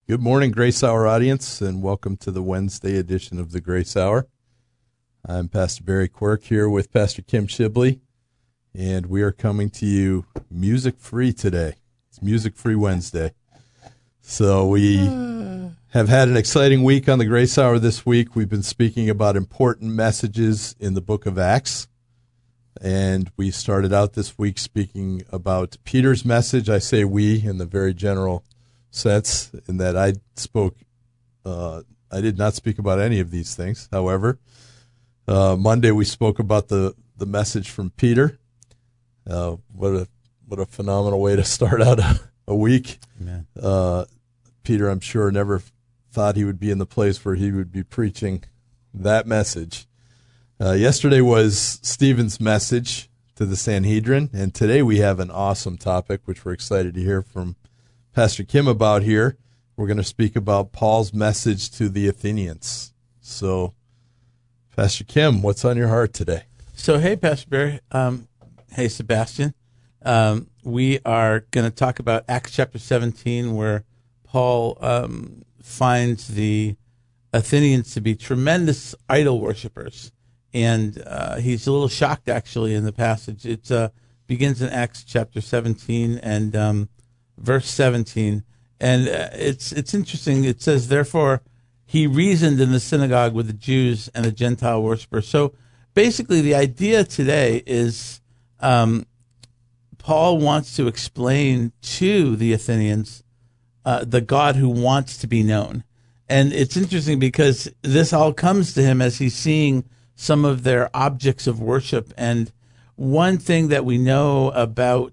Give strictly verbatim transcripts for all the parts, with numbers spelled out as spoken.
Good morning, Grace Hour audience, and welcome to the Wednesday edition of the Grace Hour. I'm Pastor Barry Quirk here with Pastor Kim Shibley, and we are coming to you music-free today. It's Music-Free Wednesday. So we have had an exciting week on the Grace Hour this week. We've been speaking about important messages in the book of Acts, and we started out this week speaking about Peter's message. I say we in the very general sense, in that I spoke, uh, I did not speak about any of these things. However, uh, Monday we spoke about the, the message from Peter. Uh, what a what a phenomenal way to start out a, a week. Amen. Uh, Peter, I'm sure, never thought he would be in the place where he would be preaching that message. Uh, yesterday was Stephen's message to the Sanhedrin, and today we have an awesome topic, which we're excited to hear from Pastor Kim about here. We're going to speak about Paul's message to the Athenians. So, Pastor Kim, what's on your heart today? So, hey, Pastor Barry. Um, hey, Sebastian. Um, we are going to talk about Acts chapter seventeen, where Paul um, finds the Athenians to be tremendous idol worshipers. And uh, he's a little shocked, actually, in the passage. It uh, begins in Acts chapter seventeen, and um, verse seventeen, and uh, it's it's interesting. It says, therefore, he reasoned in the synagogue with the Jews and the Gentile worshippers. So basically, the idea today is um, Paul wants to explain to the Athenians uh, the God who wants to be known. And it's interesting because this all comes to him as he's seeing some of their objects of worship. And one thing that we know about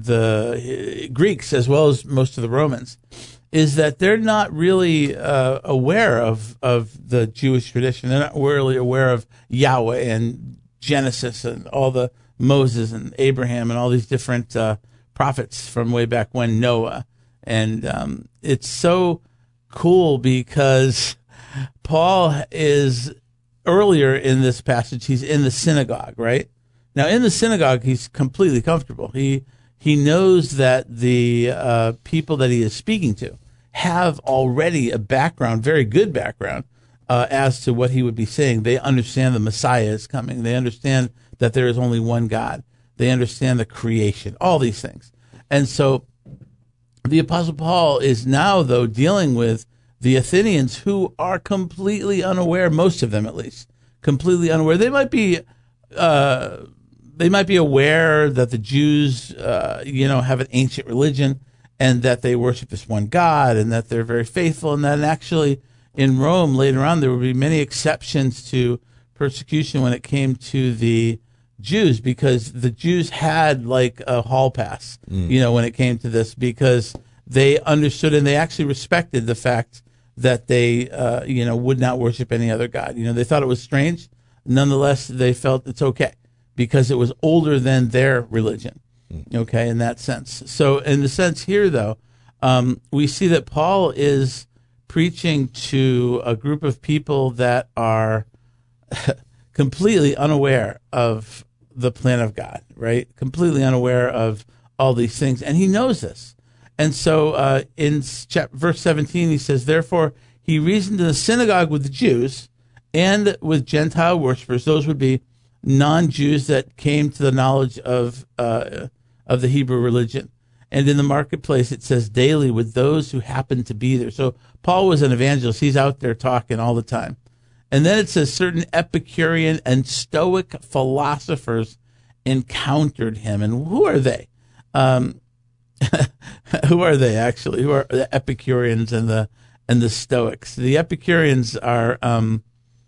the Greeks, as well as most of the Romans, is that they're not really uh, aware of, of the Jewish tradition. They're not really aware of Yahweh and Genesis and all the Moses and Abraham and all these different uh, prophets from way back when, Noah. And um, it's so cool because Paul is, earlier in this passage, he's in the synagogue, right? Now, in the synagogue, he's completely comfortable. He he knows that the uh, people that he is speaking to have already a background, very good background, uh, as to what he would be saying. They understand the Messiah is coming. They understand that there is only one God. They understand the creation, all these things. And so the Apostle Paul is now, though, dealing with the Athenians, who are completely unaware, most of them at least, completely unaware. They might be... Uh, They might be aware that the Jews, uh, you know, have an ancient religion and that they worship this one God and that they're very faithful, and that actually in Rome later on there would be many exceptions to persecution when it came to the Jews, because the Jews had like a hall pass, mm. you know, when it came to this, because they understood and they actually respected the fact that they, uh, you know, would not worship any other God. You know, they thought it was strange. Nonetheless, they felt it's okay, because it was older than their religion, okay, in that sense. So in the sense here, though, um, we see that Paul is preaching to a group of people that are completely unaware of the plan of God, right? Completely unaware of all these things, and he knows this. And so uh, in chapter, verse seventeen, he says, therefore, he reasoned in the synagogue with the Jews and with Gentile worshipers. Those would be non-Jews that came to the knowledge of uh, of the Hebrew religion. And in the marketplace, it says daily with those who happened to be there. So Paul was an evangelist. He's out there talking all the time. And then it says certain Epicurean and Stoic philosophers encountered him. And who are they? Um, who are they, actually? Who are the Epicureans and the and the Stoics? The Epicureans are... Um,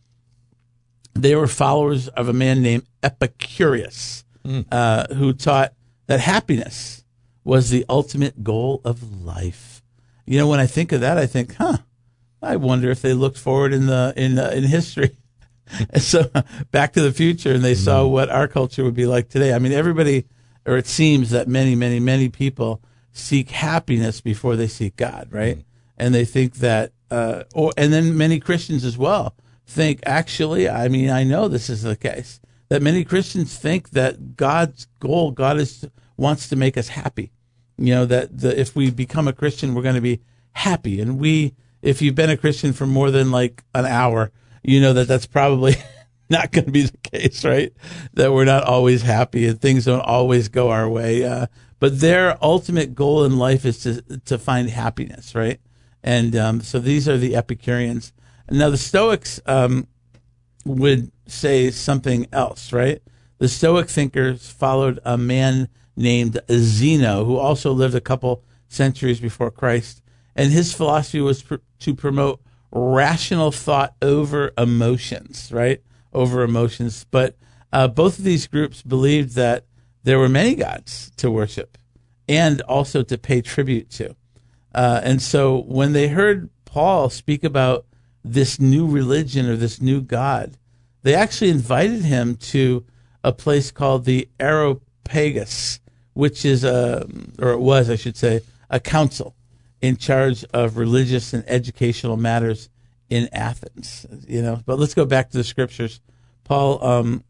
They were followers of a man named Epicurus, mm. uh, who taught that happiness was the ultimate goal of life. You know, when I think of that, I think, huh, I wonder if they looked forward in the in uh, in history. And so Back to the Future, and they mm. saw what our culture would be like today. I mean, everybody, or it seems that many, many, many people seek happiness before they seek God, right? Mm. And they think that, uh, or and then many Christians as well think, actually, I mean, I know this is the case, that many Christians think that God's goal, God is wants to make us happy. You know, that the, if we become a Christian, we're going to be happy. And we, if you've been a Christian for more than like an hour, you know that that's probably not going to be the case, right? That we're not always happy and things don't always go our way. Uh, but their ultimate goal in life is to to find happiness, right? And um, so these are the Epicureans. Now the Stoics um, would say something else, right? The Stoic thinkers followed a man named Zeno, who also lived a couple centuries before Christ. And his philosophy was pr- to promote rational thought over emotions, right? Over emotions. But uh, both of these groups believed that there were many gods to worship and also to pay tribute to. Uh, and so when they heard Paul speak about this new religion or this new God, they actually invited him to a place called the Areopagus, which is a, or it was, I should say, a council in charge of religious and educational matters in Athens. You know, but let's go back to the scriptures. Paul, um,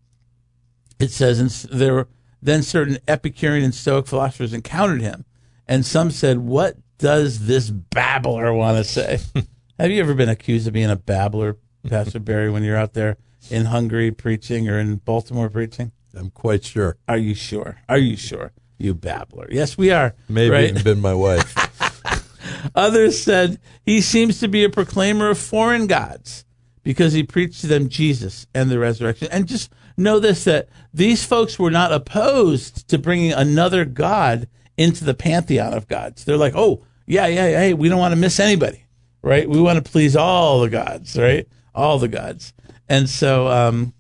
it says, and there were then certain Epicurean and Stoic philosophers encountered him, and some said, "What does this babbler want to say?" Have you ever been accused of being a babbler, Pastor Barry, when you're out there in Hungary preaching or in Baltimore preaching? I'm quite sure. Are you sure? Are you sure? You babbler. Yes, we are. Maybe right? even been my wife. Others said he seems to be a proclaimer of foreign gods because he preached to them Jesus and the resurrection. And just know this, that these folks were not opposed to bringing another God into the pantheon of gods. They're like, oh, yeah, yeah, yeah, hey, we don't want to miss anybody, right? We want to please all the gods, right? All the gods. And so, um,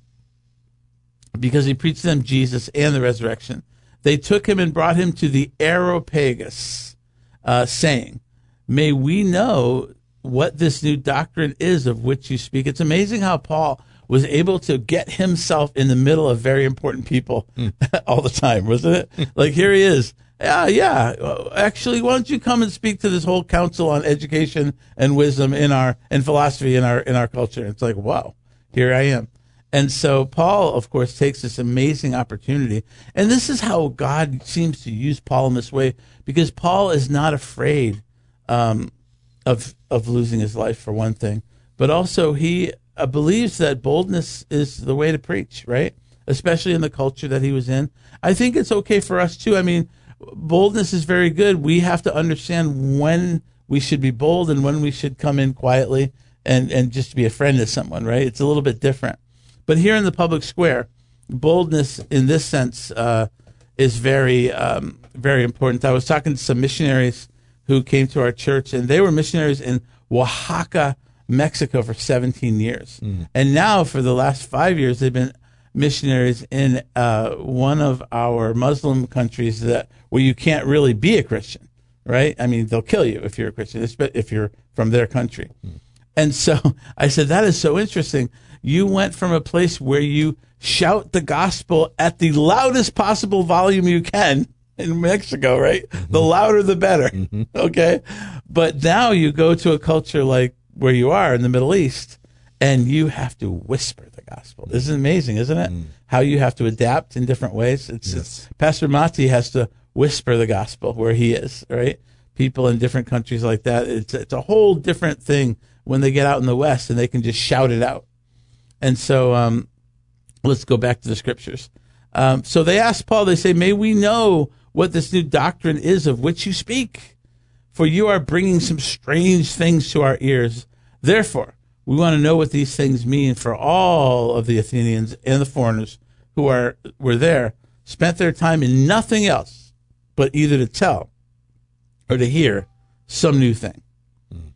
because he preached to them Jesus and the resurrection, they took him and brought him to the Areopagus, uh, saying, "May we know what this new doctrine is of which you speak." It's amazing how Paul was able to get himself in the middle of very important people mm. all the time, wasn't it? Like, here he is. Yeah, yeah. Actually, why don't you come and speak to this whole council on education and wisdom in our and philosophy in our in our culture? It's like, wow, here I am. And so Paul, of course, takes this amazing opportunity. And this is how God seems to use Paul in this way, because Paul is not afraid um, of of losing his life, for one thing. But also he uh, believes that boldness is the way to preach, right? Especially in the culture that he was in. I think it's okay for us, too. I mean, boldness is very good. We have to understand when we should be bold and when we should come in quietly and, and just be a friend to someone, right? It's a little bit different. But here in the public square, boldness in this sense uh, is very, um, very important. I was talking to some missionaries who came to our church, and they were missionaries in Oaxaca, Mexico for seventeen years. Mm. And now for the last five years, they've been missionaries in uh, one of our Muslim countries that where you can't really be a Christian, right? I mean, they'll kill you if you're a Christian, if you're from their country. Mm. And so I said, that is so interesting. You went from a place where you shout the gospel at the loudest possible volume you can in Mexico, right? Mm-hmm. The louder, the better. Mm-hmm. Okay. But now you go to a culture like where you are in the Middle East, and you have to whisper the gospel. This is amazing, isn't it? Mm. How you have to adapt in different ways. It's, yes. it's Pastor Mati has to whisper the gospel where he is, right? People in different countries like that. It's, it's a whole different thing when they get out in the West and they can just shout it out. And so um, let's go back to the scriptures. Um, so they asked Paul, they say, "May we know what this new doctrine is of which you speak? For you are bringing some strange things to our ears. Therefore, we want to know what these things mean, for all of the Athenians and the foreigners who are were there spent their time in nothing else but either to tell or to hear some new thing." Mm.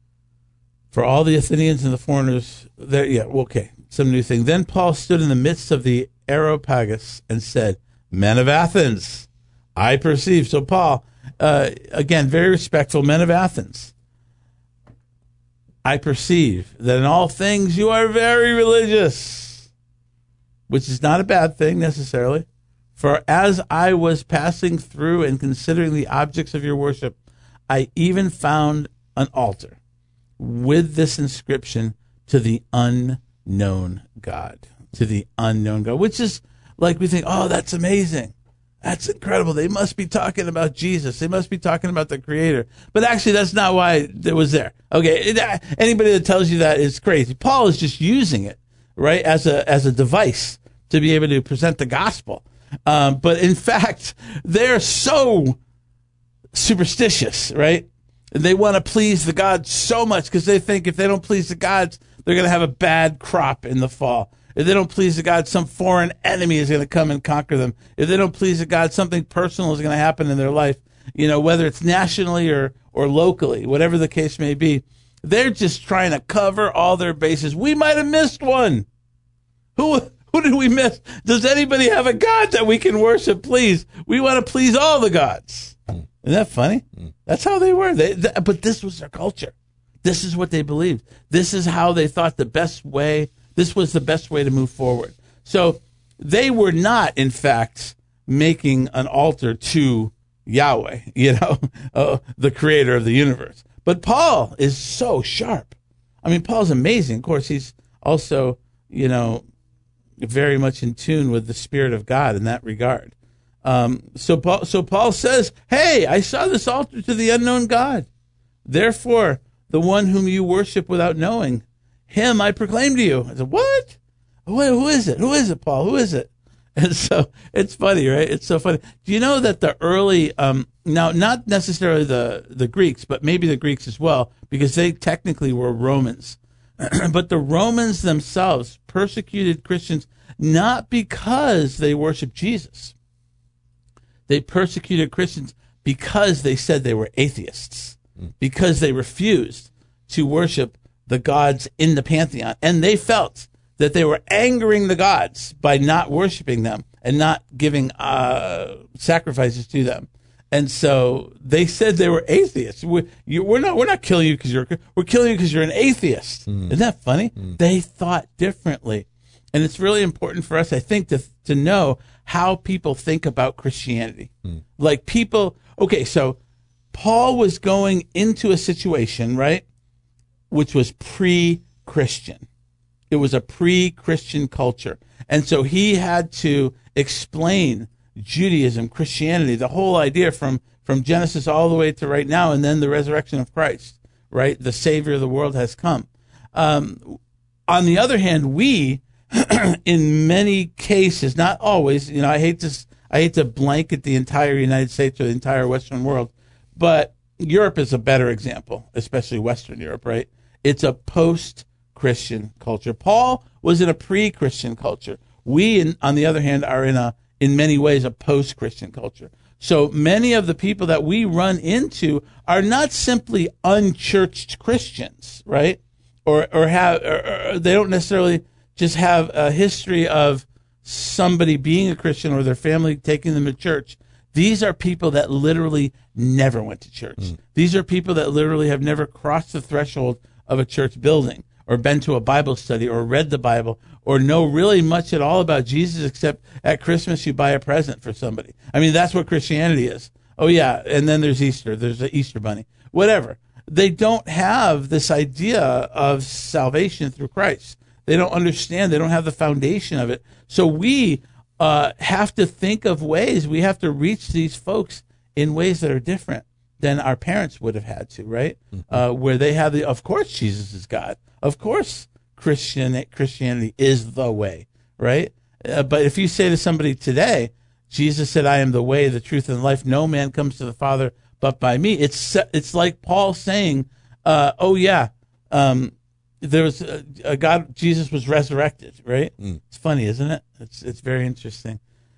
For all the Athenians and the foreigners there, yeah, okay, some new thing. Then Paul stood in the midst of the Areopagus and said, "Men of Athens, I perceive." So Paul, uh, again, very respectful, men of Athens, "I perceive that in all things you are very religious," which is not a bad thing necessarily. "For as I was passing through and considering the objects of your worship, I even found an altar with this inscription, to the unknown God." To the unknown God, which is like we think, oh, that's amazing. That's incredible. They must be talking about Jesus. They must be talking about the Creator. But actually, that's not why it was there. Okay, it, anybody that tells you that is crazy. Paul is just using it, right, as a as a device to be able to present the gospel. Um, but in fact, they're so superstitious, right? They want to please the gods so much because they think if they don't please the gods, they're going to have a bad crop in the fall. If they don't please the God, some foreign enemy is going to come and conquer them. If they don't please the God, something personal is going to happen in their life, you know, whether it's nationally or, or locally, whatever the case may be. They're just trying to cover all their bases. We might have missed one. Who who did we miss? Does anybody have a God that we can worship, please? We want to please all the gods. Isn't that funny? That's how they were. They, th- but this was their culture. This is what they believed. This is how they thought the best way, this was the best way to move forward. So they were not, in fact, making an altar to Yahweh, you know, uh, the creator of the universe. But Paul is so sharp. I mean, Paul's amazing. Of course, he's also, you know, very much in tune with the Spirit of God in that regard. Um, so Paul, so Paul says, hey, I saw this altar to the unknown God. Therefore, the one whom you worship without knowing, him I proclaim to you. I said, what? Wait, who is it? Who is it, Paul? Who is it? And so it's funny, right? It's so funny. Do you know that the early, um, now not necessarily the, the Greeks, but maybe the Greeks as well, because they technically were Romans. But the Romans themselves persecuted Christians not because they worshiped Jesus. They persecuted Christians because they said they were atheists, because they refused to worship the gods in the pantheon. And they felt that they were angering the gods by not worshiping them and not giving uh, sacrifices to them. And so they said they were atheists. We're, you, we're not. We're not killing you because you're. We're killing you because you're an atheist. Mm. Isn't that funny? Mm. They thought differently, and it's really important for us, I think, to to know how people think about Christianity. Mm. Like people. Okay, so Paul was going into a situation, right, which was pre-Christian. It was a pre-Christian culture, and so he had to explain Judaism, Christianity, the whole idea from, from Genesis all the way to right now, and then the resurrection of Christ, right? The Savior of the world has come. Um, on the other hand, we, in many cases, not always, you know, I hate to, I hate to blanket the entire United States or the entire Western world, but Europe is a better example, especially Western Europe, right? It's a post-Christian culture. Paul was in a pre-Christian culture. We, in, on the other hand, are in a in many ways, a post-Christian culture. So many of the people that we run into are not simply unchurched Christians, right? Or or have or, or they don't necessarily just have a history of somebody being a Christian or their family taking them to church. These are people that literally never went to church. Mm. These are people that literally have never crossed the threshold of a church building or been to a Bible study or read the Bible or know really much at all about Jesus, except at Christmas you buy a present for somebody. I mean, that's what Christianity is. Oh, yeah, and then there's Easter. There's the Easter bunny. Whatever. They don't have this idea of salvation through Christ. They don't understand. They don't have the foundation of it. So we uh, have to think of ways. We have to reach these folks in ways that are different than our parents would have had to, right? Mm-hmm. Uh, where they have the, of course, Jesus is God. Of course, Christian Christianity is the way, right? Uh, but if you say to somebody today, Jesus said, I am the way, the truth, and the life. No man comes to the Father but by me. It's it's like Paul saying, uh, oh, yeah, um, there was a, a God, Jesus was resurrected, right? Mm. It's funny, isn't it? It's, it's very interesting.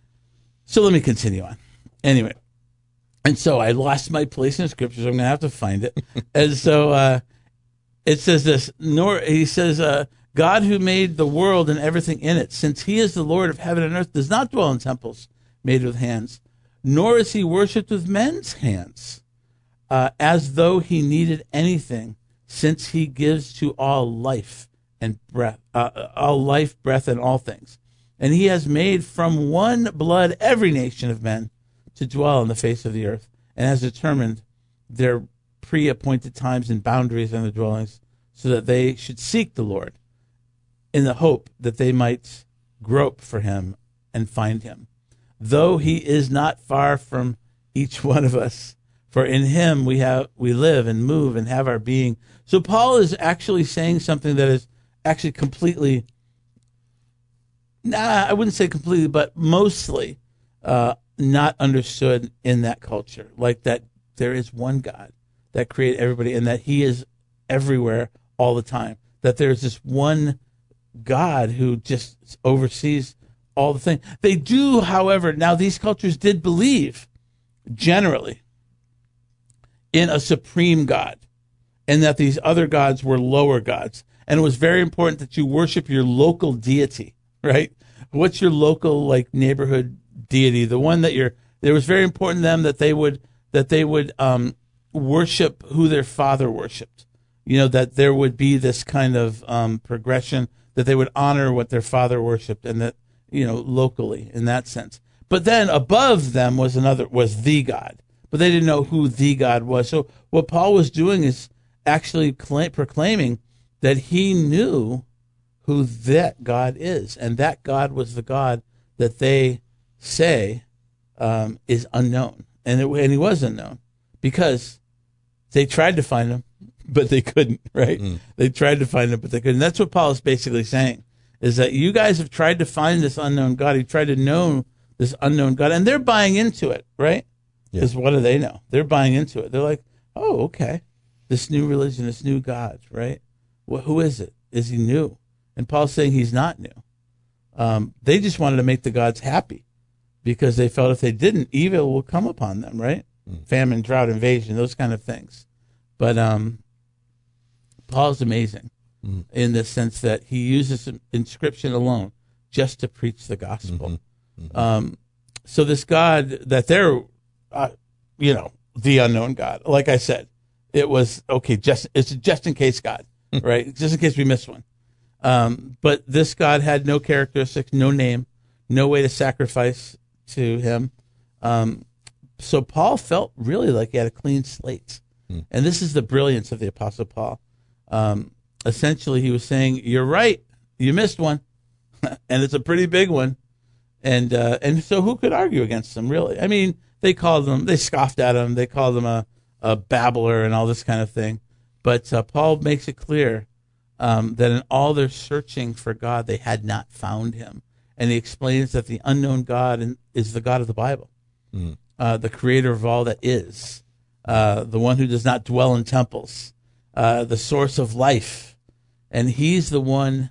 So let me continue on. Anyway, and so I lost my place in the scriptures. I'm going to have to find it. And so uh, it says this, nor he says, uh, God who made the world and everything in it, since he is the Lord of heaven and earth, does not dwell in temples made with hands, nor is he worshipped with men's hands, uh, as though he needed anything, since he gives to all life and breath, uh, all life, breath, and all things. And he has made from one blood every nation of men to dwell on the face of the earth, and has determined their pre-appointed times and boundaries and their dwellings, so that they should seek the Lord in the hope that they might grope for him and find him. though he is not far from each one of us. For in him we have we live and move and have our being. So Paul is actually saying something that is actually completely, nah, I wouldn't say completely, but mostly uh, not understood in that culture. Like that there is one God that created everybody and that he is everywhere all the time. That there's this one God who just oversees all the things. They do, however, now these cultures did believe generally in a supreme God, and that these other gods were lower gods. And it was very important that you worship your local deity, right? What's your local, like, neighborhood deity? The one that you're, it was very important to them that they would, that they would um, worship who their father worshiped. You know, that there would be this kind of um, progression, that they would honor what their father worshiped, and that, you know, locally in that sense. But then above them was another, was the God. But they didn't know who the God was. So what Paul was doing is actually cl- proclaiming that he knew who that God is. And that God was the God that they say um, is unknown. And, it, and he was unknown because they tried to find him, but they couldn't, right? Mm. They tried to find him, but they couldn't. That's what Paul is basically saying, is that you guys have tried to find this unknown God. You tried to know this unknown God, and they're buying into it, right? Because yeah. What do they know? They're buying into it. They're like, oh, okay, this new religion, this new God, right? Well, who is it? Is he new? And Paul's saying he's not new. Um, they just wanted to make the gods happy because they felt if they didn't, evil will come upon them, right? Mm. Famine, drought, invasion, those kind of things. But um, Paul's amazing mm. in the sense that he uses inscription alone just to preach the gospel. Mm-hmm. Mm-hmm. Um, so this God that they're Uh, you know, the unknown God. Like I said, it was, okay, just it's a just in case God, right? Just in case we miss one. Um, but this God had no characteristics, no name, no way to sacrifice to him. Um, so Paul felt really like he had a clean slate. Hmm. And this is the brilliance of the Apostle Paul. Um, essentially, he was saying, you're right, you missed one, and it's a pretty big one. And uh, and so who could argue against him, really? I mean, they called him, they scoffed at him, they called him a, a babbler and all this kind of thing. But uh, Paul makes it clear um, that in all their searching for God, they had not found him. And he explains that the unknown God is the God of the Bible, mm. uh, the creator of all that is, uh, the one who does not dwell in temples, uh, the source of life. And he's the one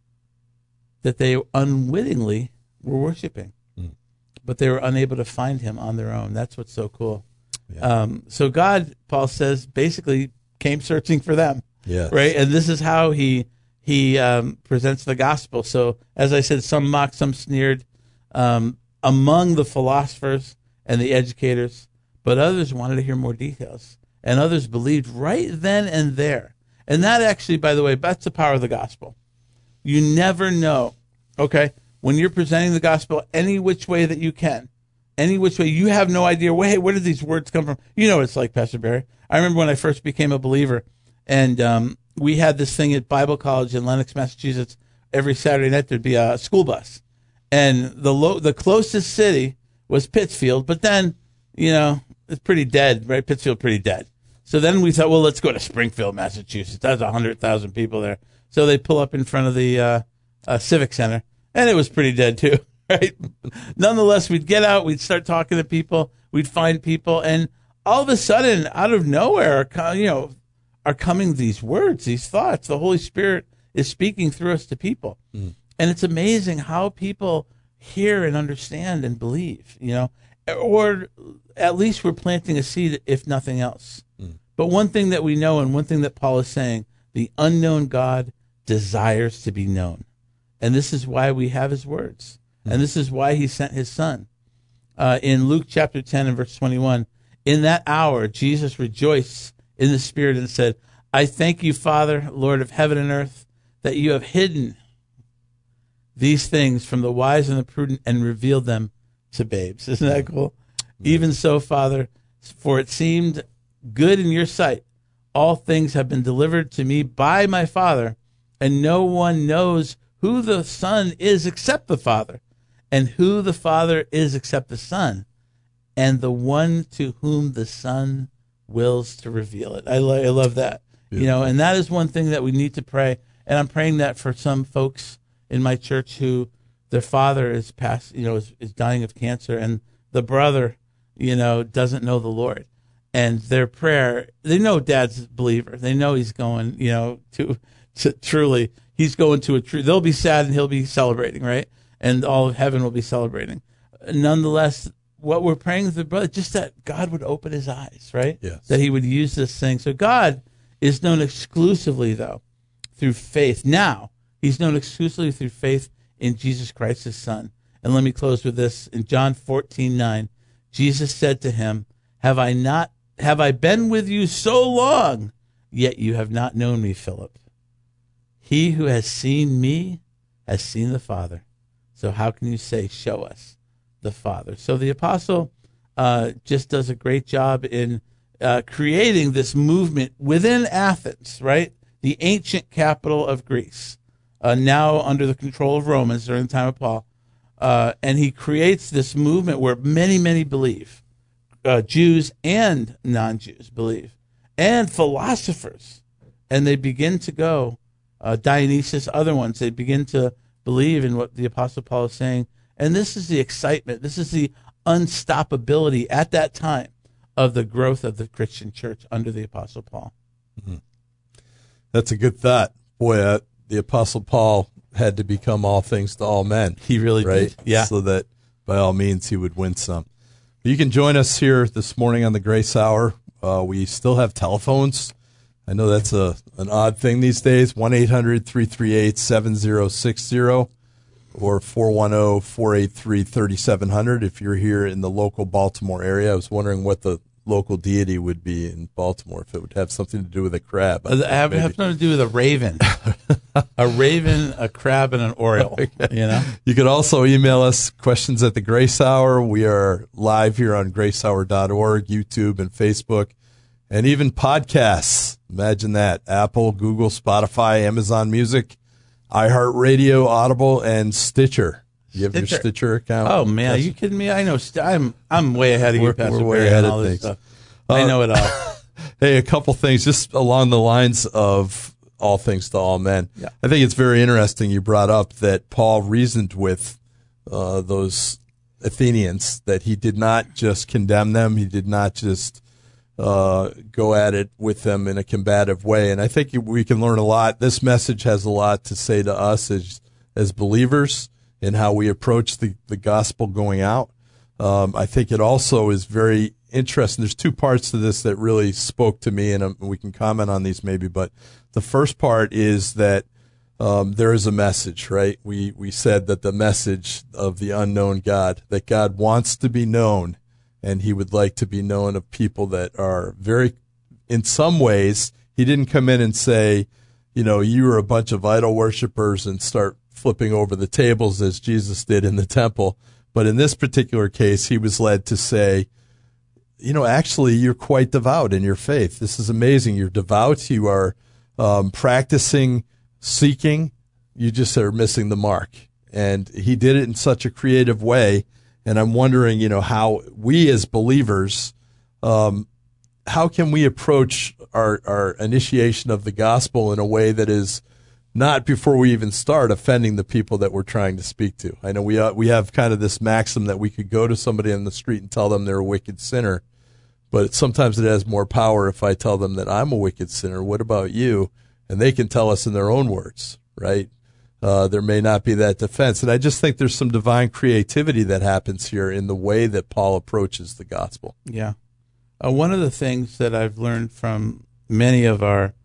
that they unwittingly were worshiping. But they were unable to find him on their own. That's what's so cool. Yeah. Um, so God, Paul says, basically came searching for them, yes. Right? And this is how he he um, presents the gospel. So, as I said, some mocked, some sneered um, among the philosophers and the educators, but others wanted to hear more details, and others believed right then and there. And that actually, by the way, that's the power of the gospel. You never know, okay? When you're presenting the gospel any which way that you can, any which way, you have no idea, well, hey, where did these words come from? You know what it's like, Pastor Barry. I remember when I first became a believer, and um, we had this thing at Bible College in Lenox, Massachusetts. Every Saturday night there'd be a school bus. And the lo- the closest city was Pittsfield, but then, you know, it's pretty dead, right? Pittsfield pretty dead. So then we thought, well, let's go to Springfield, Massachusetts. That's one hundred thousand people there. So they pull up in front of the uh, uh, Civic Center. And it was pretty dead too, right? Nonetheless, we'd get out, we'd start talking to people, we'd find people, and all of a sudden, out of nowhere, you know, are coming these words, these thoughts. The Holy Spirit is speaking through us to people. Mm. And it's amazing how people hear and understand and believe, you know, or at least we're planting a seed, if nothing else. Mm. But one thing that we know, and one thing that Paul is saying, the unknown God desires to be known. And this is why we have his words. And this is why he sent his son. Uh, in Luke chapter ten and verse twenty-one, in that hour, Jesus rejoiced in the Spirit and said, I thank you, Father, Lord of heaven and earth, that you have hidden these things from the wise and the prudent and revealed them to babes. Isn't that cool? Mm-hmm. Even so, Father, for it seemed good in your sight. All things have been delivered to me by my Father, and no one knows who the Son is except the Father, And who the Father is except the Son, and the one to whom the Son wills to reveal it. I, lo- I love that. Yeah. You know, and that is one thing that we need to pray. And I'm praying that for some folks in my church who their father is past, you know, is, is dying of cancer, and the brother, you know, doesn't know the Lord. And their prayer, they know dad's a believer. They know he's going, you know, to, to truly, he's going to a true, they'll be sad and he'll be celebrating, right? And all of heaven will be celebrating. Nonetheless, what we're praying with the brother, just that God would open his eyes, right? Yes. That he would use this thing. So God is known exclusively, though, through faith. Now, he's known exclusively through faith in Jesus Christ, his Son. And let me close with this. In John fourteen nine, Jesus said to him, Have I not, have I been with you so long, yet you have not known me, Philip? He who has seen me has seen the Father. So how can you say, show us the Father? So the apostle uh, just does a great job in uh, creating this movement within Athens, right? The ancient capital of Greece, uh, now under the control of Romans during the time of Paul. Uh, and he creates this movement where many, many believe, uh, Jews and non-Jews believe, and philosophers. And they begin to go, uh, Dionysius, other ones, they begin to believe in what the Apostle Paul is saying. And this is the excitement. This is the unstoppability at that time of the growth of the Christian church under the Apostle Paul. Mm-hmm. That's a good thought. Boy, uh, the Apostle Paul had to become all things to all men. He really right? did. Yeah. So that by all means he would win some. You can join us here this morning on the Grace Hour. Uh, we still have telephones. I know that's a an odd thing these days. one eight hundred three three eight seven zero six zero or four one zero four eight three three seven zero zero if you're here in the local Baltimore area. I was wondering what the local deity would be in Baltimore, if it would have something to do with a crab. It have, have something to do with a raven. A raven, a crab, and an oriole. Okay. You know. You could also email us questions at the Grace Hour. We are live here on grace hour dot org, YouTube and Facebook, and even podcasts. Imagine that. Apple, Google, Spotify, Amazon Music, iHeartRadio, Audible, and Stitcher. You have Stitcher. your Stitcher account? Oh, man. Are you kidding me? I know. St- I'm I'm way ahead of we're, you, Pastor We're way Barry, ahead of of things. Uh, I know it all. Hey, a couple things just along the lines of all things to all men. Yeah. I think it's very interesting you brought up that Paul reasoned with uh, those Athenians, that he did not just condemn them. He did not just uh, go at it with them in a combative way. And I think we can learn a lot. This message has a lot to say to us as as believers in how we approach the, the gospel going out. Um, I think it also is very interesting. There's two parts to this that really spoke to me, and um, we can comment on these maybe. But the first part is that um, there is a message, right? We we said that the message of the unknown God, that God wants to be known, and he would like to be known of people that are very, in some ways, he didn't come in and say, you know, you are a bunch of idol worshipers and start flipping over the tables as Jesus did in the temple. But in this particular case, he was led to say, you know, actually, you're quite devout in your faith. This is amazing. You're devout. You are um, practicing, seeking. You just are missing the mark. And he did it in such a creative way. And I'm wondering, you know, how we as believers, um, how can we approach our, our initiation of the gospel in a way that is not, before we even start, offending the people that we're trying to speak to? I know we uh, we have kind of this maxim that we could go to somebody on the street and tell them they're a wicked sinner, but sometimes it has more power if I tell them that I'm a wicked sinner. What about you? And they can tell us in their own words, right? Uh, there may not be that defense. And I just think there's some divine creativity that happens here in the way that Paul approaches the gospel. Yeah. Uh, one of the things that I've learned from many of our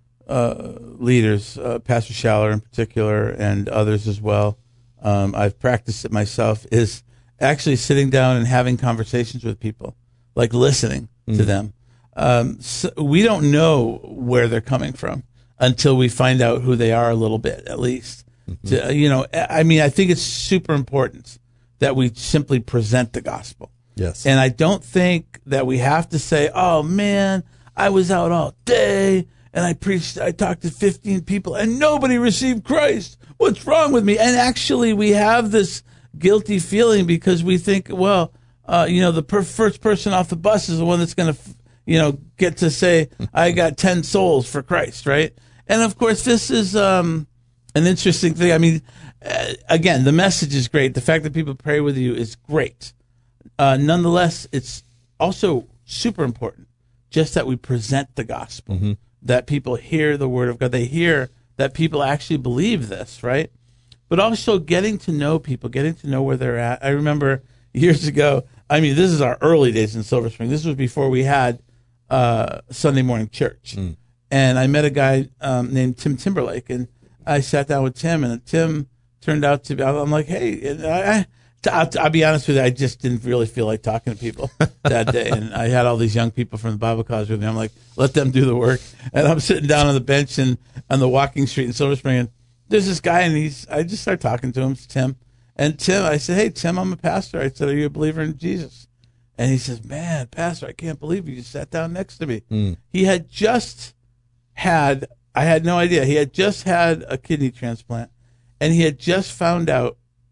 uh, leaders, uh, Pastor Schaller in particular, and others as well, um, I've practiced it myself, is actually sitting down and having conversations with people, like listening mm-hmm. to them. Um, so we don't know where they're coming from until we find out who they are a little bit, at least. Mm-hmm. To, you know, I mean, I think it's super important that we simply present the gospel. Yes. And I don't think that we have to say, oh, man, I was out all day and I preached, I talked to fifteen people and nobody received Christ. What's wrong with me? And actually, we have this guilty feeling because we think, well, uh, you know, the per- first person off the bus is the one that's going to, you know, get to say, I got ten souls for Christ, right? And of course, this is um, an interesting thing. I mean, uh, again, the message is great. The fact that people pray with you is great. Uh, nonetheless, it's also super important just that we present the gospel, mm-hmm. that people hear the word of God. They hear that people actually believe this, right? But also getting to know people, getting to know where they're at. I remember years ago, I mean, this is our early days in Silver Spring. This was before we had uh, Sunday morning church. Mm. And I met a guy um, named Tim Timberlake, and I sat down with Tim, and Tim turned out to be, I'm like, hey, and I, I'll, I'll be honest with you, I just didn't really feel like talking to people that day. And I had all these young people from the Bible college with me. I'm like, let them do the work. And I'm sitting down on the bench and on the walking street in Silver Spring, and there's this guy, and he's, I just start talking to him, it's Tim. And Tim, I said, hey, Tim, I'm a pastor. I said, are you a believer in Jesus? And he says, man, pastor, I can't believe you just sat down next to me. Mm. He had just had, I had no idea, he had just had a kidney transplant, and he had just found out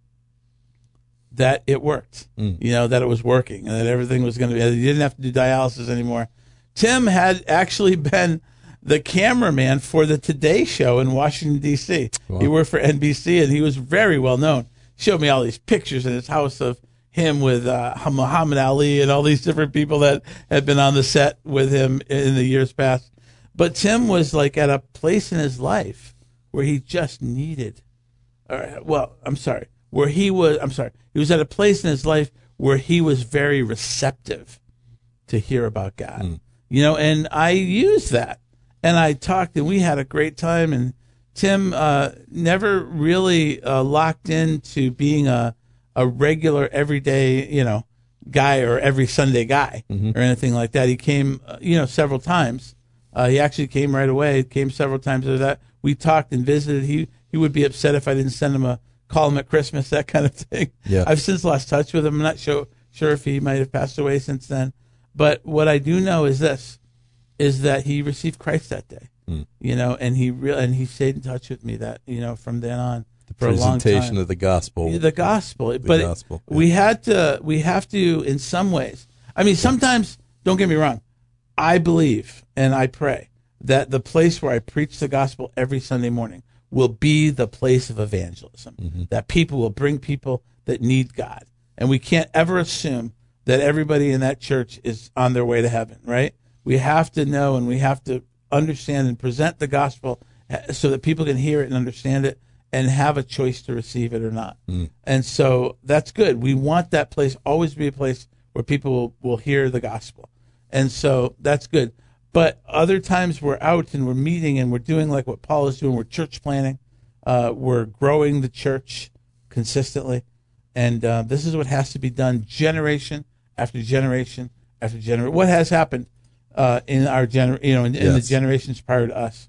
that it worked, mm. you know, that it was working, and that everything was going to be, he didn't have to do dialysis anymore. Tim had actually been the cameraman for the Today Show in Washington, D C Wow. He worked for N B C, and he was very well known. He showed me all these pictures in his house of him with uh, Muhammad Ali and all these different people that had been on the set with him in the years past. But Tim was like at a place in his life where he just needed, or, well, I'm sorry, where he was, I'm sorry, he was at a place in his life where he was very receptive to hear about God. Mm. You know, and I used that. And I talked, and we had a great time. And Tim uh, never really uh, locked into being a, a regular, everyday, you know, guy or every Sunday guy mm-hmm. or anything like that. He came, uh, you know, several times. Uh, he actually came right away. He came several times after that. We talked and visited. He he would be upset if I didn't send him a call him at Christmas, that kind of thing. Yeah. I've since lost touch with him. I'm not sure sure if he might have passed away since then. But what I do know is this. Is that he received Christ that day, mm. you know, and he re- and he stayed in touch with me that, you know, from then on the for a long time. Presentation of the gospel, the gospel. The but gospel. It, we had to, we have to, in some ways. I mean, sometimes, don't get me wrong, I believe and I pray that the place where I preach the gospel every Sunday morning will be the place of evangelism. Mm-hmm. That people will bring people that need God, and we can't ever assume that everybody in that church is on their way to heaven, right? We have to know, and we have to understand and present the gospel so that people can hear it and understand it and have a choice to receive it or not. Mm. And so that's good. We want that place always to be a place where people will, will hear the gospel. And so that's good. But other times we're out and we're meeting and we're doing like what Paul is doing. We're church planning. Uh, we're growing the church consistently. And uh, this is what has to be done generation after generation after generation. What has happened? Uh, in our gener, you know, in, yes. in the generations prior to us,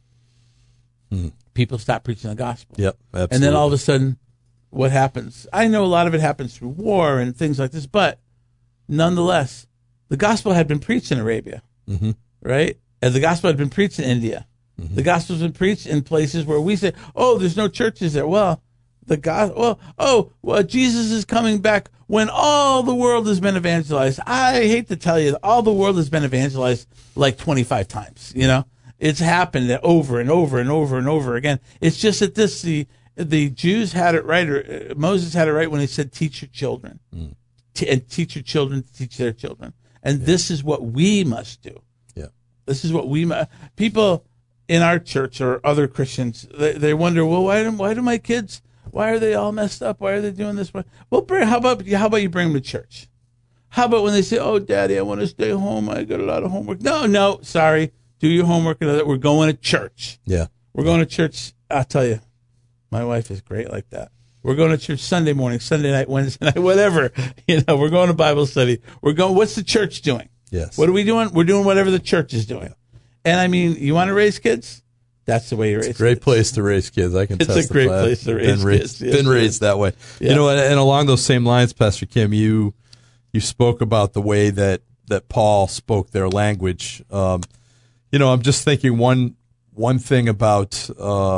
mm. people stop preaching the gospel. Yep, absolutely. And then all of a sudden, what happens? I know a lot of it happens through war and things like this, but nonetheless, the gospel had been preached in Arabia, mm-hmm. right? And the gospel had been preached in India. Mm-hmm. The gospel's been preached in places where we say, "Oh, there's no churches there." Well, the God, well, oh, well, Jesus is coming back when all the world has been evangelized. I hate to tell you, all the world has been evangelized like twenty-five times. You know, it's happened over and over and over and over again. It's just that this the the Jews had it right, or Moses had it right when he said, "Teach your children, mm. T- and teach your children to teach their children." And yeah. this is what we must do. Yeah, this is what we must. People in our church or other Christians, they, they wonder, well, why do why do my kids? Why are they all messed up? Why are they doing this? Well, bring, how about how about you bring them to church? How about when they say, "Oh, Daddy, I want to stay home. I got a lot of homework." No, no, sorry. Do your homework. And we're going to church. Yeah, we're going to church. I'll tell you, my wife is great like that. We're going to church Sunday morning, Sunday night, Wednesday night, whatever. You know, we're going to Bible study. We're going. What's the church doing? Yes. What are we doing? We're doing whatever the church is doing. And I mean, you want to raise kids? That's the way you raise it's a great kids. place to raise kids. I can it's testify. It's a great place to raise been raised, kids. Yes, been raised that way. Yeah. You know, and, and along those same lines, Pastor Kim, you you spoke about the way that, that Paul spoke their language. Um, you know, I'm just thinking one one thing about um,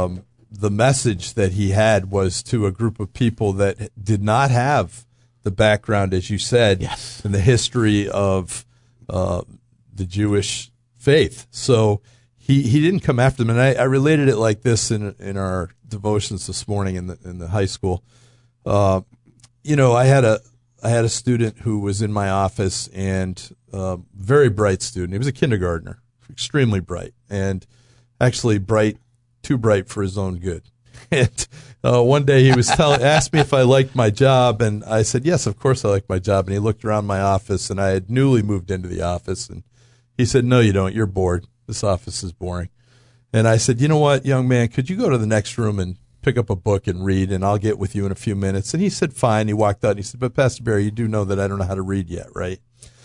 the message that he had was to a group of people that did not have the background, as you said, yes. in the history of uh, the Jewish faith. So he, he didn't come after them. And I, I related it like this in in our devotions this morning in the in the high school. Uh, you know, I had a I had a student who was in my office, and uh, very bright student. He was a kindergartner, extremely bright, and actually bright, too bright for his own good. And uh, one day he was telling, asked me if I liked my job, and I said, yes, of course I like my job. And he looked around my office, and I had newly moved into the office, and he said, no, you don't. You're bored. This office is boring. And I said, you know what, young man, could you go to the next room and pick up a book and read, and I'll get with you in a few minutes. And he said, fine. He walked out, and he said, but Pastor Barry, you do know that I don't know how to read yet, right?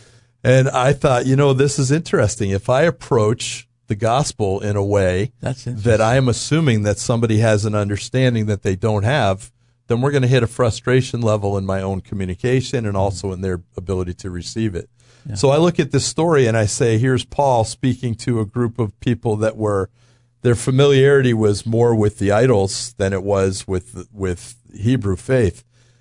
And I thought, you know, this is interesting. If I approach the gospel in a way That's that I am assuming that somebody has an understanding that they don't have, then we're going to hit a frustration level in my own communication and also in their ability to receive it. Yeah. So I look at this story and I say, here's Paul speaking to a group of people that were, their familiarity was more with the idols than it was with with Hebrew faith.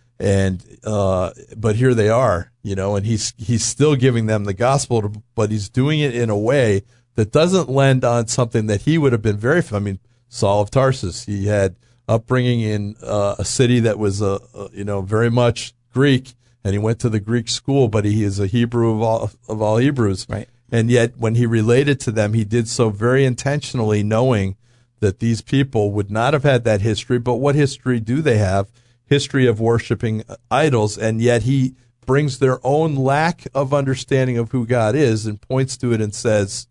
And uh, but here they are, you know, and he's he's still giving them the gospel, but he's doing it in a way that doesn't lend on something that he would have been very, I mean, Saul of Tarsus, he had upbringing in uh, a city that was, uh, uh, you know, very much Greek, and he went to the Greek school, but he is a Hebrew of all, of all Hebrews. Right. And yet when he related to them, he did so very intentionally, knowing that these people would not have had that history. But what history do they have? History of worshiping idols, and yet he brings their own lack of understanding of who God is and points to it and says,